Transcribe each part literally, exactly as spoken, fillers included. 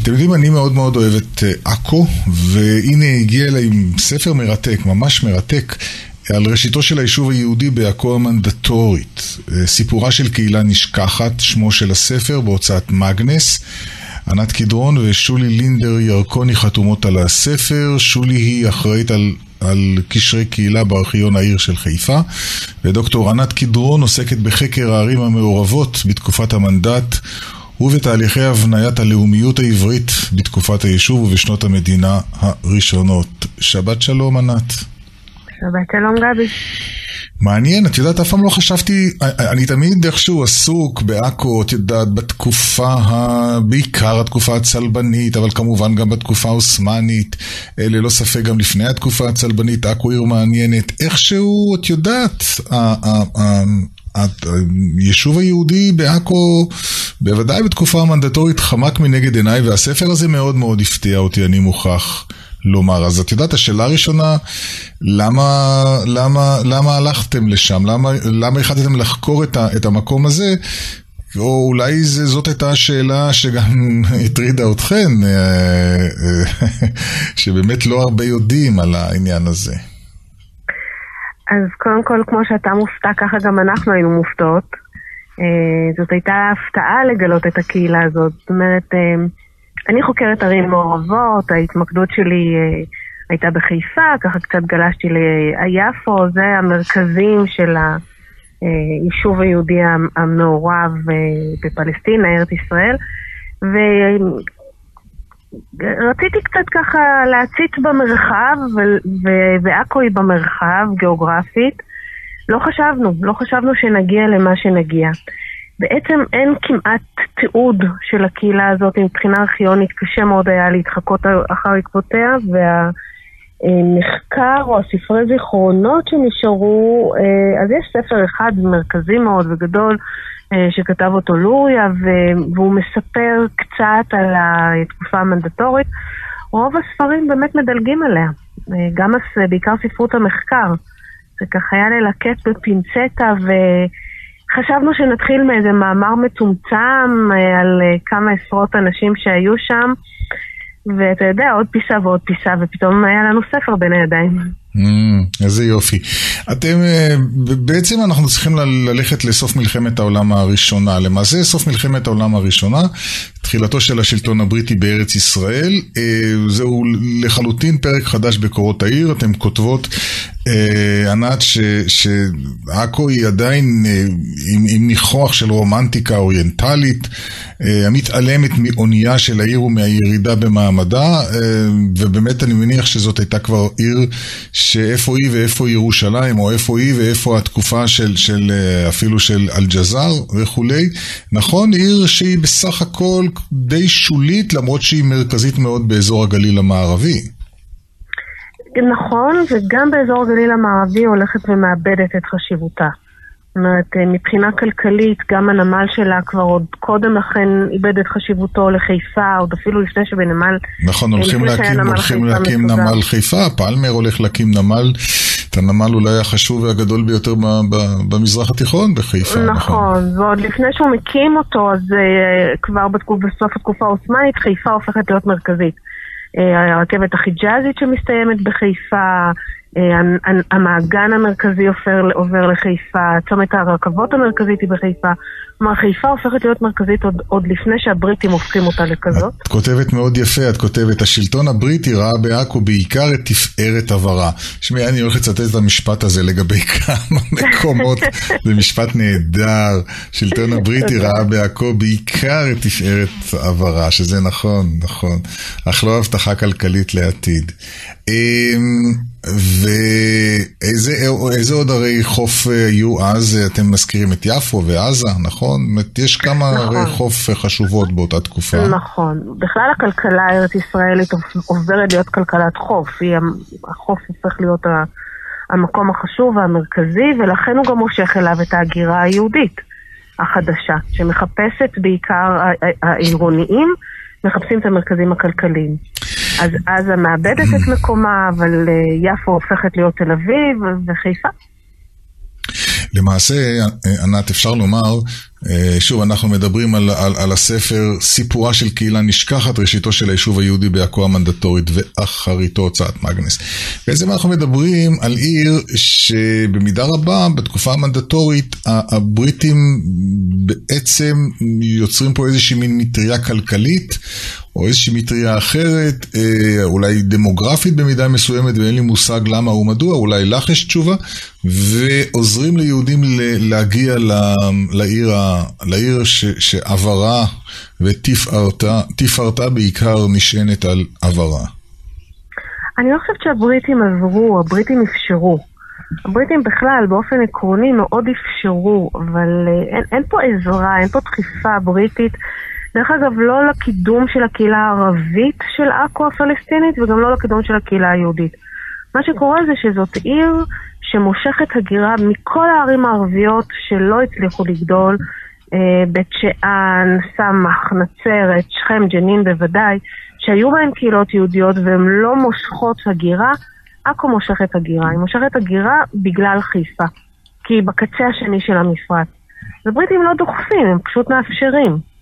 אתם יודעים, אני מאוד מאוד אוהב את עכו, והנה הגיע אליי עם ספר מרתק, ממש מרתק, על ראשיתו של היישוב היהודי בעכו המנדטורית. סיפורה של קהילה נשכחת, שמו של הספר, בהוצאת מגנס. ענת קדרון ושולי לינדר ירקוני חתומות על הספר. שולי היא אחראית על, על קשרי קהילה בארכיון העיר של חיפה, ודוקטור ענת קדרון עוסקת בחקר הערים המעורבות בתקופת המנדט, ובתהליכי הבניית הלאומיות העברית בתקופת היישוב ובשנות המדינה הראשונות. שבת שלום, ענת. שבת שלום, גבי. מעניין, את יודעת, אף פעם לא חשבתי, אני תמיד איכשהו עסוק בעכו, את יודעת, בתקופה, בעיקר התקופה הצלבנית, אבל כמובן גם בתקופה העות'מאנית, ללא ספק גם לפני התקופה הצלבנית, עכו עיר מעניינת, איכשהו, את יודעת, היישוב היהודי בעכו, בוודאי בתקופה המנדטורית, חמק מנגד עיניי, והספר הזה מאוד מאוד הפתיע אותי, אני מוכרח לומר. אז את יודעת, השאלה הראשונה, למה, למה, למה הלכתם לשם? למה, למה החלטתם לחקור את, ה, את המקום הזה? או אולי זה, זאת הייתה השאלה שגם הטרידה אתכן, שבאמת לא הרבה יודעים על העניין הזה. אז קודם כל, כמו שאתה מופתע, ככה גם אנחנו היינו מופתעות. זאת הייתה הפתעה לגלות את הקהילה הזאת. זאת אומרת, אני חוקרת ערים מעורבות, ההתמקדות שלי הייתה בחיפה, ככה קצת גלשתי ליפו, זה המרכזים של היישוב היהודי המעורב בפלסטינה, ארץ ישראל, ורציתי קצת ככה להציץ במרחב, ועכו היא במרחב, גיאוגרפית. לא חשבנו, לא חשבנו שנגיע למה שנגיע. בעצם אין כמעט תיעוד של הקהילה הזאת מבחינה ארכיונית, קשה מאוד היה להתחקות אחר עקבותיה, והמחקר או הספרי זיכרונות שנשארו, אז יש ספר אחד מרכזי מאוד וגדול שכתב אותו לוריה, והוא מספר קצת על התקופה המנדטורית. רוב הספרים באמת מדלגים עליה, גם בעיקר ספרות המחקר. זה ככה היה ללקט בפינצטה, וחשבנו שנתחיל מאיזה מאמר מצומצם על כמה עשרות אנשים שהיו שם, ואתה יודע, עוד פיסה ועוד פיסה, ופתאום היה לנו ספר בין הידיים. Mm, איזה יופי. אתם, בעצם אנחנו צריכים ללכת לסוף מלחמת העולם הראשונה. למעשה, סוף מלחמת העולם הראשונה, תחילתו של השלטון הבריטי בארץ ישראל, זהו לחלוטין פרק חדש בקורות העיר. אתם כותבות, ענת, שעכו היא עדיין עם, עם ניחוח של רומנטיקה אוריינטלית, המתעלמת מאונייה של העיר ומהירידה במעמדה, ובאמת אני מניח שזאת הייתה כבר עיר שאיפה היא ואיפה ירושלים, או איפה היא ואיפה התקופה של, של אפילו של אל-ג'זר וכולי. נכון, עיר שהיא בסך הכל די שולית, למרות שהיא מרכזית מאוד באזור הגליל המערבי. נכון, וגם באזור הגליל המערבי הולכת ומאבדת את חשיבותה. זאת אומרת, מבחינה כלכלית, גם הנמל שלה כבר עוד קודם לכן איבד את חשיבותו לחיפה, עוד אפילו לפני שבנמל... נכון, הולכים להקים, הולכים להקים נמל חיפה, פלמר הולך להקים נמל, את הנמל אולי החשוב והגדול ביותר במזרח התיכון בחיפה. נכון, ועוד לפני שהוא מקים אותו, אז כבר בסוף התקופה העות'מאנית, חיפה הופכת להיות מרכזית. הרכבת החיג'אזית שמסתיימת בחיפה, המעגן המרכזי עובר, עובר לחיפה, צומת הרכבות המרכזית היא בחיפה. כלומר, חיפה הופכת להיות מרכזית עוד, עוד לפני שהבריטים הופכים אותה לכזאת. את כותבת מאוד יפה, את כותבת, השלטון הבריטי ראה בעכו בעיקר את תפארת עברה. שמי, אני הולך לצטט את המשפט הזה לגבי כמה מקומות, זה משפט נהדר. שלטון הבריטי ראה בעכו בעיקר את תפארת עברה, שזה נכון, נכון. אך לא הבטחה כלכלית לעתיד. ואיזה עוד הרי חוף היו אז? אתם מזכירים את יפו ועזה, נכון? יש כמה הרי חוף חשובות באותה תקופה. נכון. בכלל הכלכלה הארץ ישראלית עוברת להיות כלכלת חוף. החוף הופך להיות המקום החשוב והמרכזי, ולכן הוא גם מושך אליו את ההגירה היהודית החדשה, שמחפשת בעיקר העירוניים, מחפשים את המרכזים הכלכליים. אז אז מאבדת את מקומה, אבל יפו הופכת להיות תל אביב וחיפה. למעשה, ענת, אפשר לומר, שוב, אנחנו מדברים על, על, על הספר סיפורה של קהילה נשכחת, ראשיתו של היישוב היהודי בעכו המנדטורית ואחריתו הוצאת מאגנס. בעצם אנחנו מדברים על עיר שבמידה רבה בתקופה המנדטורית הבריטים בעצם יוצרים פה איזושהי מין מטריה כלכלית או איזושהי מטריה אחרת, אולי דמוגרפית במידה מסוימת, ואין לי מושג למה או מדוע, אולי לך יש תשובה, ועוזרים ליהודים להגיע לעיר, לעיר ש, שעברה ותפארתה בעיקר נשענת על עברה. אני לא חושבת שהבריטים עברו, הבריטים אפשרו. הבריטים בכלל באופן עקרוני מאוד אפשרו, אבל אין, אין פה עזרה, אין פה דחיפה בריטית, דרך אגב, לא לקידום של הקהילה הערבית של עכו הפלסטינית, וגם לא לקידום של הקהילה היהודית. מה שקורה זה שזאת עיר שמושכת הגירה מכל הערים הערביות שלא הצליחו לגדול, בית שאן, סמך, נצרת, שכם, ג'נין בוודאי, שהיו בהן קהילות יהודיות והן לא מושכות הגירה. עכו מושכת הגירה, היא מושכת הגירה בגלל חיפה, כי היא בקצה השני של המפרץ. ובריטים לא דוחפים, הם פשוט מאפשרים.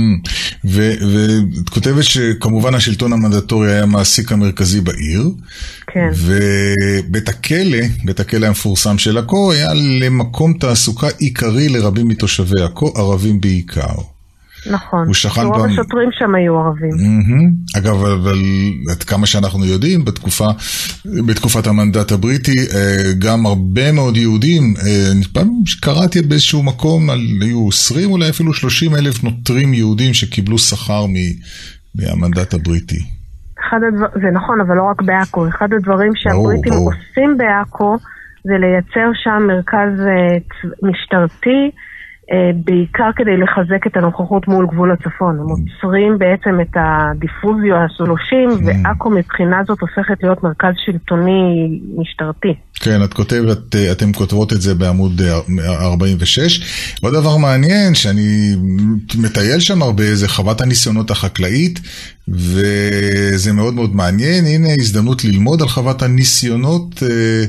ואת כותבת שכמובן השלטון המנדטורי היה המעסיק המרכזי בעיר, כן. ובית הכלא, בית הכלא המפורסם של עכו, היה למקום תעסוקה עיקרי לרבים מתושבי עכו, ערבים בעיקר. נכון, רוב גם... השוטרים שם היו ערבים. Mm-hmm. אגב, אבל עד כמה שאנחנו יודעים, בתקופה, בתקופת המנדט הבריטי, גם הרבה מאוד יהודים, פעם שקראתי באיזשהו מקום, היו עשרים אולי אפילו שלושים אלף נותרים יהודים שקיבלו שכר מהמנדט הבריטי. אחד הדבר... זה נכון, אבל לא רק בעכו. אחד הדברים שהבריטים ברור, ברור. עושים בעכו, זה לייצר שם מרכז משטרתי, בעיקר כדי לחזק את הנוכחות מול גבול הצפון. הם עוצרים בעצם את הדיפוזיו הסולושים, ועכו מבחינה זאת הופכת להיות מרכז שלטוני משטרתי. כן, את כותבת, אתם כותבות את זה בעמוד ארבעים ושש. עוד דבר מעניין, שאני מטייל שם הרבה, זה חוות הניסיונות החקלאית, וזה מאוד מאוד מעניין. הנה הזדמנות ללמוד על חוות הניסיונות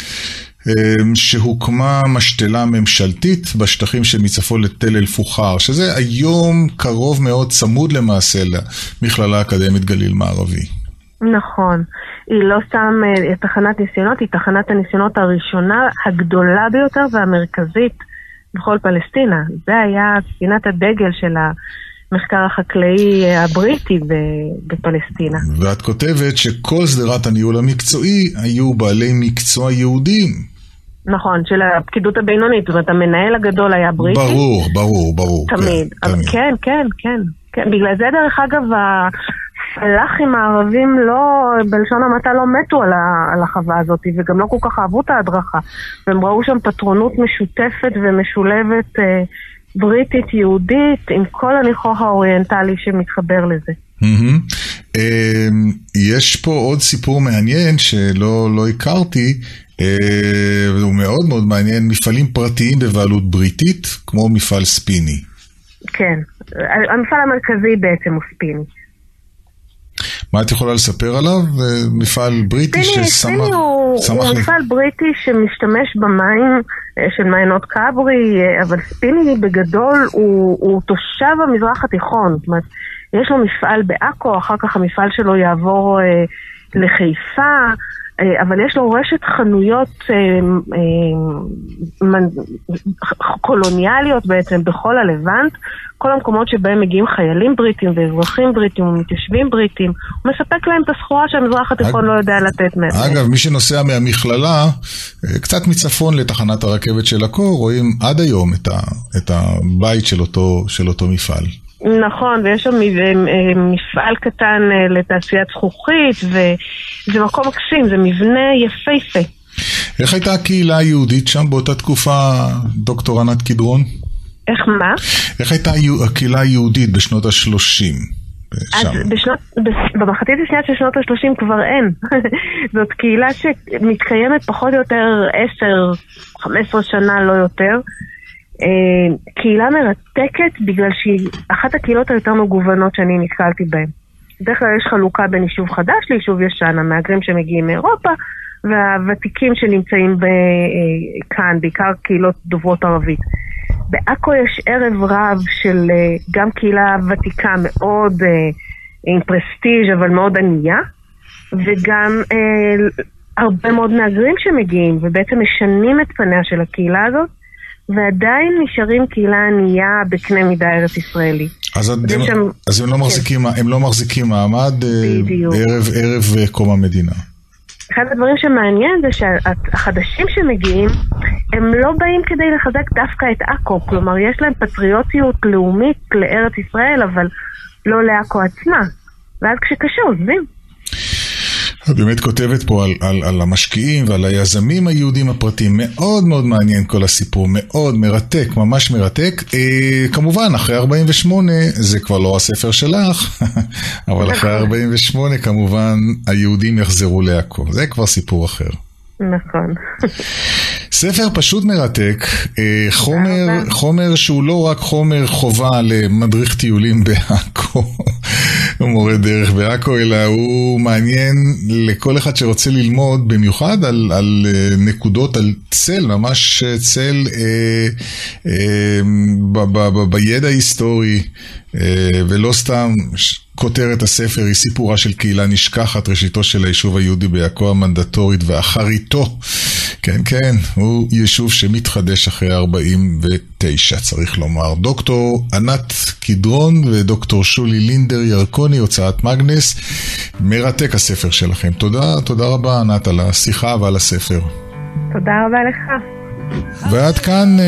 שהוקמה משתלה ממשלתית בשטחים שמצפון לתל אל פוחר, שזה היום קרוב מאוד צמוד למעשה למכללה האקדמית גליל מערבי. נכון, היא לא סתם תחנת ניסיונות, היא תחנת הניסיונות הראשונה הגדולה ביותר והמרכזית בכל פלסטינה. זה היה ספינת הדגל של המחקר החקלאי הבריטי בפלסטינה. ואת כותבת שכל סדרת הניהול המקצועי היו בעלי מקצוע יהודים. נכון, של הפקידות הבינונית, זאת אומרת, המנהל הגדול היה בריטי. ברור, ברור, ברור. תמיד, כן, תמיד. כן, כן, כן, כן. בגלל זה דרך אגב, הפלאחים הערבים לא, בלשון המעטה לא מתו על, ה, על החווה הזאת, וגם לא כל כך אהבו את ההדרכה. והם ראו שם פטרונות משותפת ומשולבת אה, בריטית יהודית, עם כל הניחוח האוריינטלי שמתחבר לזה. Mm-hmm. אה, יש פה עוד סיפור מעניין שלא לא הכרתי, והוא מאוד מאוד מעניין, מפעלים פרטיים בבעלות בריטית, כמו מפעל ספיני. כן, המפעל המרכזי בעצם הוא ספיני. מה את יכולה לספר עליו? מפעל בריטי ספיני, ששמח... ספיני הוא, שמח הוא לי... מפעל בריטי שמשתמש במים של מעיינות כברי, אבל ספיני בגדול הוא, הוא תושב המזרח התיכון. זאת אומרת, יש לו מפעל בעכו, אחר כך המפעל שלו יעבור אה, לחיפה, אבל יש לו רשת חנויות אה, אה, קולוניאליות בעצם בכל הלבנט, כל המקומות שבהם מגיעים חיילים בריטים ואזרחים בריטים ומתיישבים בריטים, הוא מספק להם את הסחורה שהמזרח התיכון אג... לא יודע לתת מהם. אגב, מי שנוסע מהמכללה, קצת מצפון לתחנת הרכבת של עכו, רואים עד היום את, ה... את הבית של אותו, של אותו מפעל. נכון, ויש שם מפעל קטן לתעשיית זכוכית, וזה מקום מקסים, זה מבנה יפהפה. איך הייתה הקהילה היהודית שם באותה תקופה, דוקטור ענת קדרון? איך מה? איך הייתה הקהילה היהודית בשנות ה-שלושים? אז בשנות, במחצית השנייה של שנות ה-שלושים כבר אין. זאת קהילה שמתקיימת פחות או יותר עשר חמש עשרה שנה, לא יותר. קהילה מרתקת בגלל שהיא אחת הקהילות היותר מגוונות שאני נתקלתי בהן. בדרך כלל יש חלוקה בין יישוב חדש ליישוב ישן, המהגרים שמגיעים מאירופה והוותיקים שנמצאים כאן, בעיקר קהילות דוברות ערבית. בעכו יש ערב רב של גם קהילה ותיקה מאוד עם פרסטיג' אבל מאוד ענייה, וגם אה, הרבה מאוד מהגרים שמגיעים ובעצם משנים את פניה של הקהילה הזאת, ועדיין נשארים קהילה ענייה בקנה מידה ארץ ישראלי. אז, הם, שם... אז הם, לא מחזיקים, הם לא מחזיקים מעמד בדיוק. ערב, ערב קום המדינה. אחד הדברים שמעניין זה שהחדשים שמגיעים הם לא באים כדי לחזק דווקא את עכו, כלומר יש להם פטריוטיות לאומית לארץ ישראל, אבל לא לעכו עצמה, ואז כשקשה עוזבים. את באמת כותבת פה על, על, על המשקיעים ועל היזמים היהודים הפרטיים, מאוד מאוד מעניין כל הסיפור, מאוד מרתק, ממש מרתק. אה, כמובן, אחרי ארבעים ושמונה, זה כבר לא הספר שלך, אבל אחרי ארבעים ושמונה, כמובן, היהודים יחזרו לעכו, זה כבר סיפור אחר. נכון. ספר פשוט מרתק, חומר, חומר שהוא לא רק חומר חובה למדריך טיולים בעכו, מורה דרך בעכו, אלא הוא מעניין לכל אחד שרוצה ללמוד במיוחד על, על נקודות, על צל, ממש צל אה, אה, ב, ב, ב, בידע היסטורי, אה, ולא סתם כותרת הספר היא סיפורה של קהילה נשכחת, ראשיתו של היישוב היהודי בעכו המנדטורית ואחריתו. כן, כן, הוא יישוב שמתחדש אחרי ארבעים ותשע, צריך לומר. דוקטור ענת קדרון ודוקטור שולי לינדר ירקוני, הוצאת מגנס. מרתק הספר שלכם. תודה, תודה רבה ענת על השיחה ועל הספר. תודה רבה לך. ועד כאן